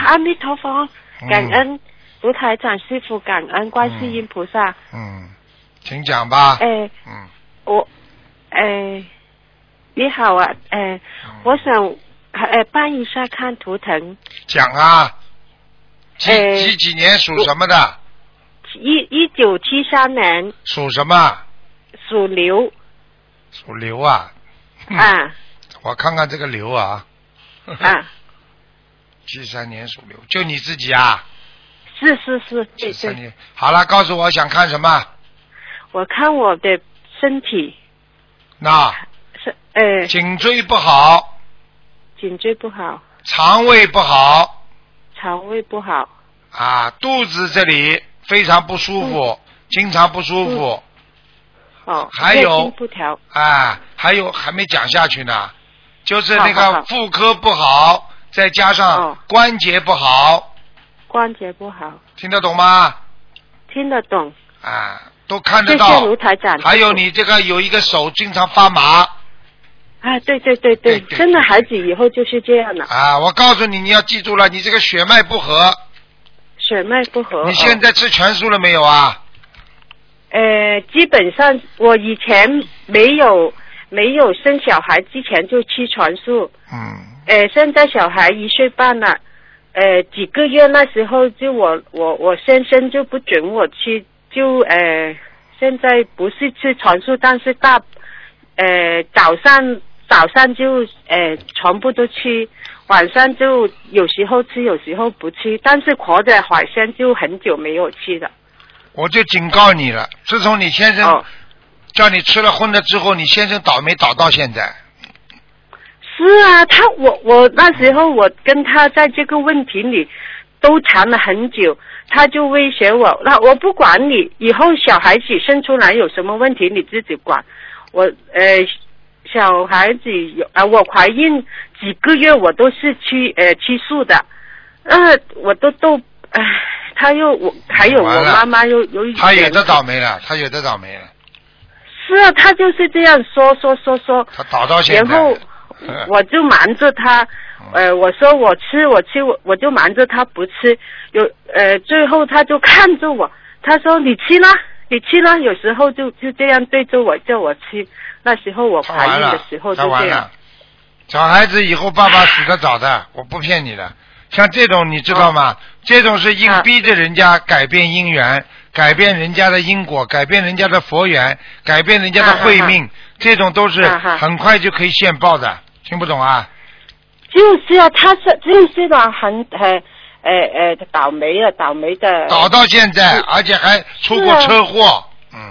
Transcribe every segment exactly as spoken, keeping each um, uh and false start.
阿弥陀佛，感恩卢台长师傅，感恩观世音菩萨。 嗯，请讲吧。 哎， 嗯， 我，哎，你好啊，哎，我想，哎，帮一下看图腾。 讲啊。几哎， 几几年属什么的？ 一一九七三年。 属什么？ 属牛。 属牛啊。 啊。 我看看这个牛啊。 啊。 七三年属牛，就你自己啊？ 是是是，对对。 好了，告诉我想看什么？ 我看我的身体。 那。 是呃。 颈椎不好。 颈椎不好。 肠胃不好。 肠胃不好。 啊，肚子这里非常不舒服，嗯、经常不舒服。 哦。 还有。 不调。 啊，还有还没讲下去呢，就是那个妇科不好。再加上关节不好、哦， 关节不好， 听得懂吗？ 听得懂。 啊，都看得到。 谢谢卢台长。 还有你这个有一个手经常发麻。 啊，对对对 对, 对，生了孩子以后就是这样了。 啊，我告诉你，你要记住了，你这个血脉不和。 血脉不和。 你现在吃全素了没有啊？ 呃，基本上我以前没有没有生小孩之前就吃全素。 嗯。 呃，现在小孩一岁半了，呃，几个月那时候就我我我先生就不准我吃，就呃，现在不是吃全素，但是大，呃，早上早上就呃全部都吃，晚上就有时候吃，有时候不吃，但是活的海鲜就很久没有吃了。 我就警告你了，自从你先生叫你吃了荤的之后，你先生倒霉倒到现在。 是啊，他我我那时候我跟他在这个问题里都谈了很久，他就威胁我，那我不管你，以后小孩子生出来有什么问题你自己管。我呃小孩子有啊、呃，我怀孕几个月我都是吃呃吃素的，呃我都都唉、呃，他又我还有我妈妈又有一他有的倒霉了，他有的倒霉了。 是啊，他就是这样说说说说， 他倒到现在。 然后我就瞒着他，呃，我说我吃我吃我我就瞒着他不吃，有呃最后他就看着我，他说你吃啦你吃啦，有时候就就这样对着我叫我吃，那时候我怀孕的时候就这样。 小孩子以后爸爸死得早的，我不骗你的，像这种你知道吗？哦、这种是硬逼着人家改变姻缘、啊，改变人家的因果，改变人家的佛缘，改变人家的慧命，啊、这种都是很快就可以现报的。听不懂啊？ 就是啊，他是就是啊，很很呃呃倒霉了，倒霉的。 倒到现在，而且还出过车祸。啊、嗯。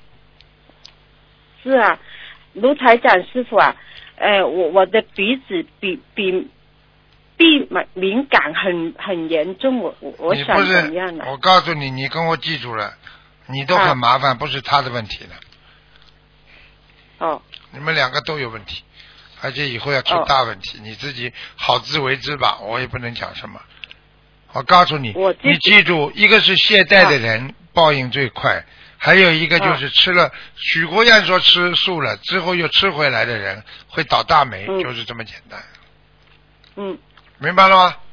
是啊，卢台长师傅啊，呃，我我的鼻子比比鼻敏感很很严重，我我我想怎样呢？ 我告诉你，你跟我记住了，你都很麻烦，啊、不是他的问题了。 哦。 你们两个都有问题。而且以后要出大问题，哦、你自己好自为之吧，我也不能讲什么。我告诉你，你记住，一个是懈怠的人、啊、报应最快，还有一个就是吃了、啊、许国燕说吃素了之后又吃回来的人会倒大霉，嗯、就是这么简单。 嗯， 明白了吗？